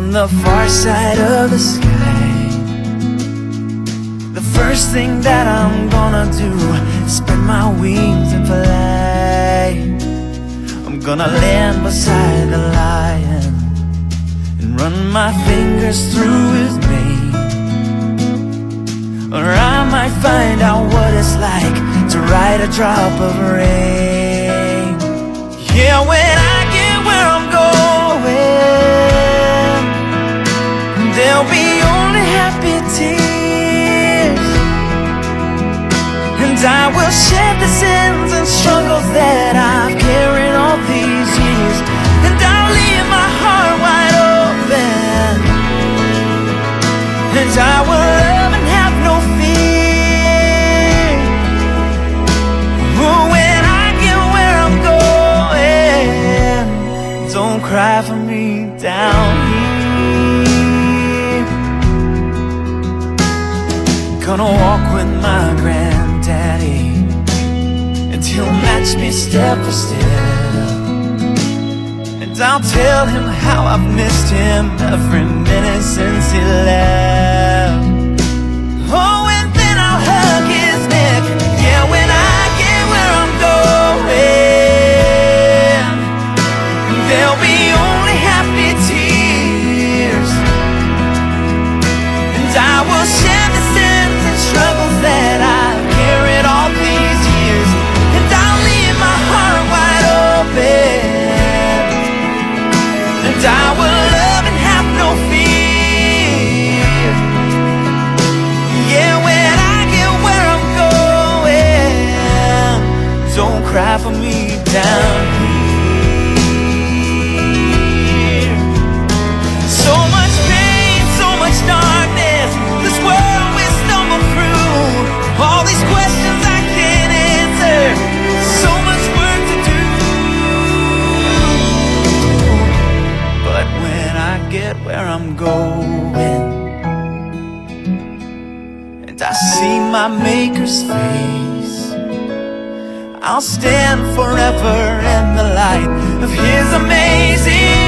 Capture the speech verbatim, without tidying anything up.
on the far side of the sky. The first thing that I'm gonna do is spread my wings and fly. I'm gonna land beside the lion and run my fingers through his mane. Or I might find out what it's like to ride a drop of rain. Yeah, when I get where I'm going, there'll be only happy tears, and I will shed the sins and struggles that I've carried all these years, and I'll leave my heart wide open, and I will love and have no fear. Ooh, when I get where I'm going, don't cry for me down here. Gonna walk with my granddaddy, and he'll match me step for step, and I'll tell him how I've missed him every minute since he left. Oh, and then I'll hug his neck. Yeah, when I get where I'm going, there'll be only happy tears, and I will share the sins and struggles that I've carried all these years, and I'll leave my heart wide open, and I will love and have no fear. Yeah, when I get where I'm going, don't cry for me down here. So much pain, so much darkness, this world we stumble through, all these questions I can't answer, so much work to do. But when I get where I'm going, and I see my Maker's face, I'll stand forever in the light of His amazing